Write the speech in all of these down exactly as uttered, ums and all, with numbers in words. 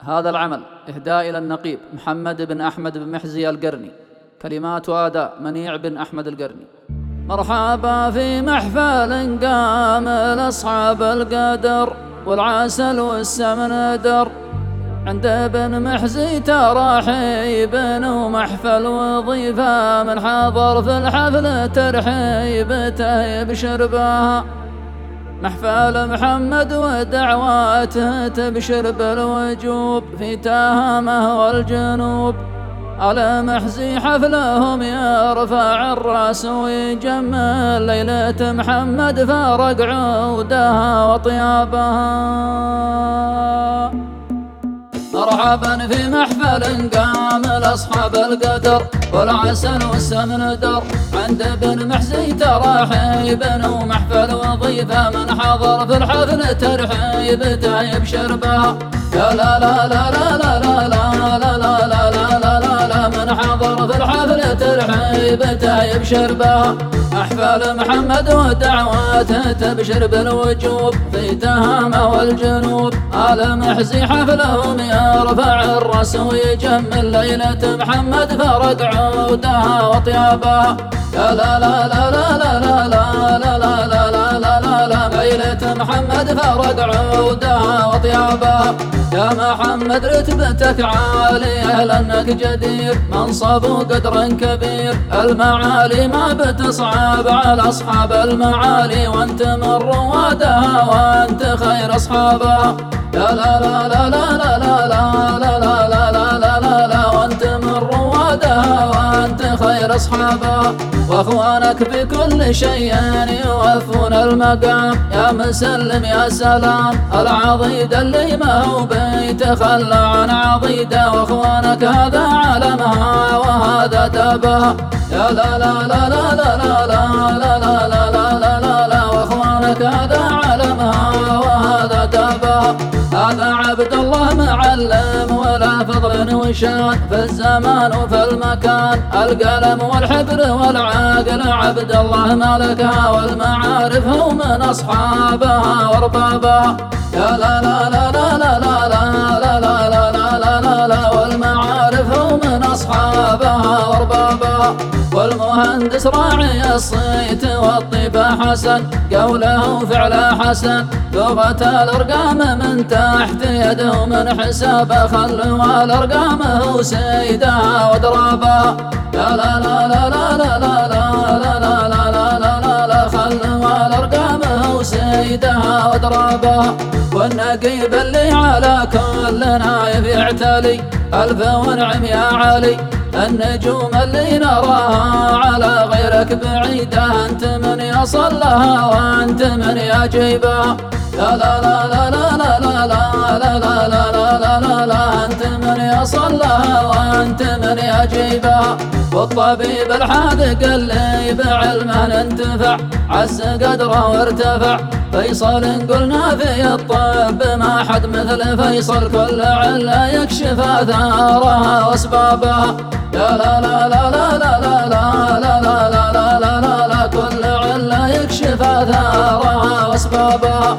هذا العمل إهداء إلى النقيب محمد بن أحمد بن محزي القرني، كلمات وأداء منيع بن أحمد القرني. مرحبا في محفل قام لأصحاب القدر والعسل والسمن در، عند ابن محزي ترحيب ومحفل وضيفة من حضر في الحفل ترحيبته يبشر بها. محفل محمد ودعواته تبشر بالوجوب في تهامه والجنوب، على محزي حفلهم يرفع الراس ويجمل ليلة محمد فارق عودها وطيابها. مرحبا في محفل قام لأصحاب القدر والعسل والسمن در، عند ابن محزي ترحيب ومحفل وضيفة من حضر في الحفل ترحيبته يبشر بها. يا لا لا لا لا لا لا لا لا لا لا لا لا لا من حضر في الحفل ترحيبته يبشر بها. محفل محمد ودعواته تبشر بالوجوب في تهامه والجنوب، على محزي حفلهم يرفع الراس ويجمل ليلة محمد فرق عودها وطيابها. يا لا لا لا لا لا لا لا لا لا لا لا لا لا ليلة محمد فرق عودها وطيابها. يا محمد رتبتك عالية لأنك جدير منصب وقدر كبير، المعالي ما بتصعب على أصحاب المعالي وانت من روادها وانت خير أصحابها. يا لا لا لا لا لا لا لا لا لا لا لا لا لا لا وانت من روادها وانت خير أصحابها. واخوانك في كل شيء يوفون المقام، يا مسلم يا سلام العضيد اللي ما هو بيتخلى عن عضيده، واخوانك هذا علمها وهذا دابها. يا لا لا لا لا لا لا لا لا لا لا لا لا لا لا واخوانك هذا علمها وهذا دابها. هذا عبد الله معلم ولا فضل وشان في الزمان وفي المكان، القلم والحبر والعقل عبد الله مالكها، والمعارف هو من أصحابها واربابها. يا لا لا لا لا لا لا لا لا لا لا لا لا لا لا والمعارف هو من أصحابها واربابها. والمهندس راعي الصيت والطيبة حسن، قوله وفعله حسن، لغة الأرقام من تحت يده من حسابه، خلوا الأرقام هو سيدها وضرابها. يا لا لا لا لا لا لا لا لا لا لا لا لا لا لا خلوا الأرقام هو سيدها وضرابها. والنقيب اللي على كل نايف يعتلي ألف ونعم يا علي، النجوم اللي نراها على غيرك بعيدة، أنت من يصل لها وأنت من يجيبها. لا لا لا لا لا لا لا لا لا لا لا لا لا لا أنت من يصل لها وأنت من يجيبها. والطبيب الحاذق اللي بعلمه انتفع عز قدره وارتفع، فيصل قلنا في الطب ما حد مثل فيصل، كل علة يكشف آثارها واسبابها. يا لا لا لا لا لا لا لا لا لا لا لا لا لا كل علة يكشف آثارها واسبابها.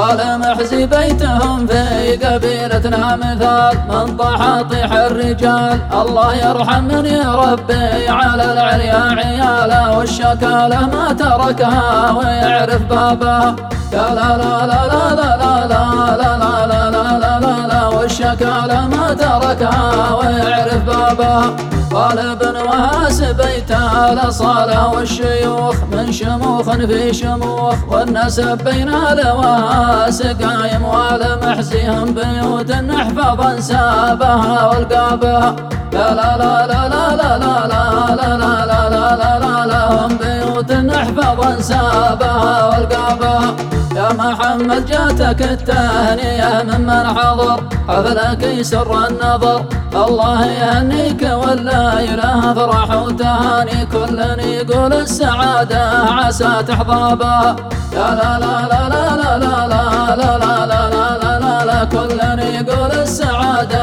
ولمحزي بيتهم في قبيلتنا مثال من طاح طيح الرجال، الله يرحم من يربي على العليا عياله، والشكاله ما تركها ويعرف بابها. يا لا لا لا لا لا لا لا لا لا لا لا لا لا لا والشكاله ما تركها ويعرف بابها. والابن وهاس بيته الأصالة والشيوخ من شموخ في شموخ، والنسب بين الوهاس قايم ولمحزيهم بيوت نحفظ انسابها والقابها. لا لا لا لا لا لا لا لا لا لا لا لا لا لا لا هم بيوت نحفظ انسابها والقابها. يا محمد جاتك التهنية ممن حضر حفلك يسر النظر، الله يهنيك والليلة فرح وتهاني، كل يقول السعادة عسى تحظى. يا لا لا لا لا لا لا لا لا لا لا لا لا لا كل يقول السعادة عسى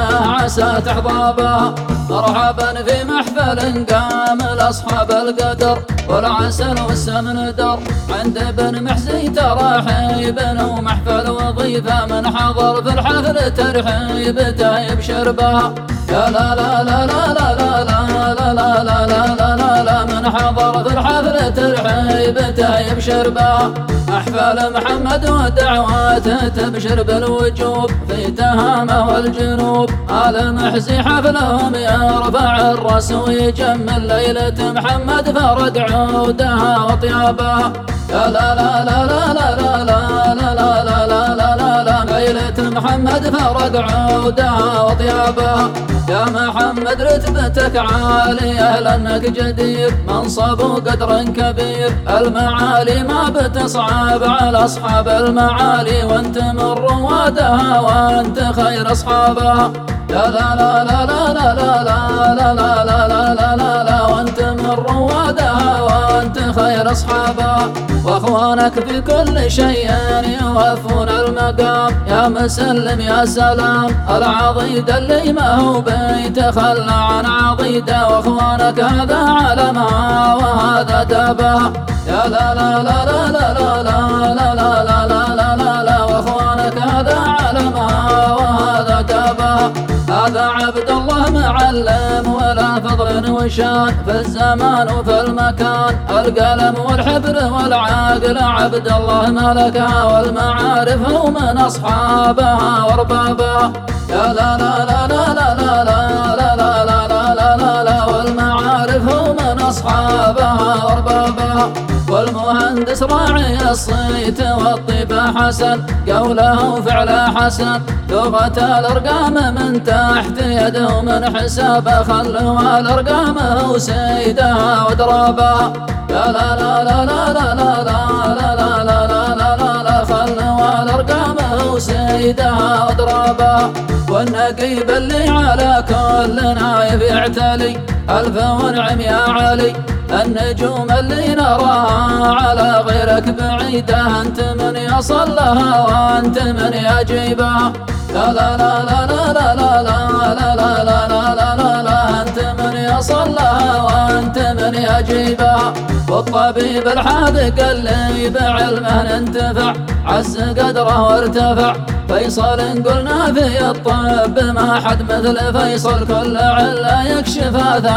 عسى تحظى بها. مرحبا في محفل كامل أصحاب القدر والعسل والسمن در، عند ابن محزي تراحيب ومحفل وضيفة من حضر في الحفل ترحيب تايب شربها. يا لا لا لا لا لا لا لا لا لا لا لا لا لا من حضر في الحفل ترحيب تايب شربها. أحفال محمد ودعواته تبشر بالوجوب في تهامه والجنوب، آل محزي حفلهم يرفع الرأس ويجمل ليلة محمد فرد عودها وطيابها. يا لا لا لا لا لا لا لا لا لا لا لا لا لا لا ليلة محمد فرد عودها وطيابها. يا محمد رتبتك عالية لأنك جدير منصب وقدر كبير، المعالي ما بتصعب على أصحاب المعالي وانت من روادها وانت خير أصحابها. يا لا لا لا لا لا لا لا لا لا لا لا لا لا لا وانت من روادها وانت خير أصحابها. واخوانك في كل شيء يوفون المقام، يا مسلم يا سلام العضيد اللي ما هو بيتخلى عن عضيده، واخوانك هذا علمها وهذا تابها. يا لا لا لا لا لا لا لا لا لا لا لا لا لا لا واخوانك هذا علمها وهذا تابها. هذا عبد الله معلم ولا فضل وشان في الزمان وفي المكان، القلم والحبر والعقل عبد الله ملكها، والمعارف هو من أصحابها واربابها. يا لا لا لا لا لا لا لا لا لا لا لا لا لا لا والمعارف هو من أصحابها واربابها. والمهندس راعي الصيت والطيبة حسن، قوله وفعله حسن، لغة الأرقام من تحت يده من حسابه، خلوا الأرقام هو سيدها وضرابها. يا لا لا لا لا لا لا لا لا لا لا لا لا لا خلوا الأرقام هو سيدها وضرابها. والنقيب اللي على كل نايف يعتلي ألف ونعم يا علي، النجوم اللي نراها على غيرك بعيدة، أنت من يصل لها وأنت من يجيبها. لا لا لا لا لا لا لا لا لا لا لا لا لا لا لا أنت من يصل لها وأنت من يجيبها. والطبيب الحاذق اللي بعلمه انتفع عز قدره وارتفع، فيصل قلنا في الطب ما حد مثل فيصل، كل علة يكشف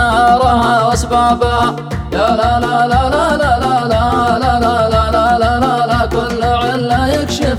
آثارها وأسبابها. يا لا لا لا لا لا لا لا لا لا لا لا لا لا لا كل علة يكشف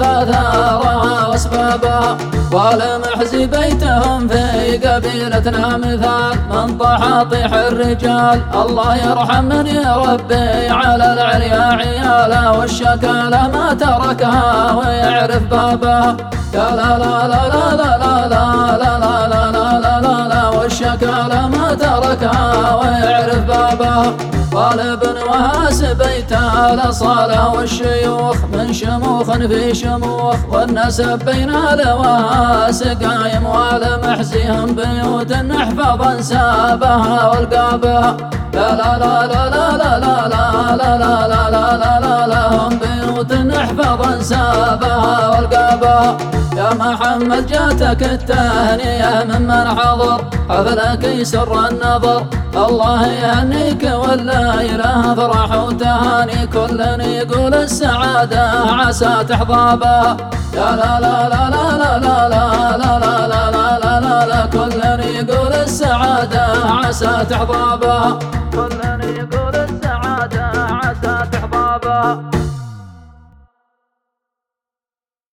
آثارها وأسبابها. والمحزي بيتهم في قبيلتنا مثال من طاح طيح الرجال، الله يرحم من يربي على العليا عياله، والشكالة ما تركها ويعرف بابها. يا لا لا لا لا لا لا لا لا لا لا لا لا لا لا والشكالة ما تركها ويعرف بابها. طالب وهاس بيته الأصالة والشيوخ من شموخ في شموخ، والنسب بين الوهاس قايم والمحزيهم بيوت نحفظ انسابها والقابها. لا لا لا لا لا لا لا لا لا لا لا لا لا لا لا هم بيوت نحفظ انسابها والقابها. يا محمد جاتك التهنية ممن حضر حفلك يسر النظر، الله يهنيك ولا إله فرح وتهاني، كل يقول السعادة عسى تحظى بها. يا لا لا لا لا لا لا لا لا لا لا لا لا لا لا كل يقول السعادة عسى تحظى بها، كل يقول السعادة عسى تحظى بها.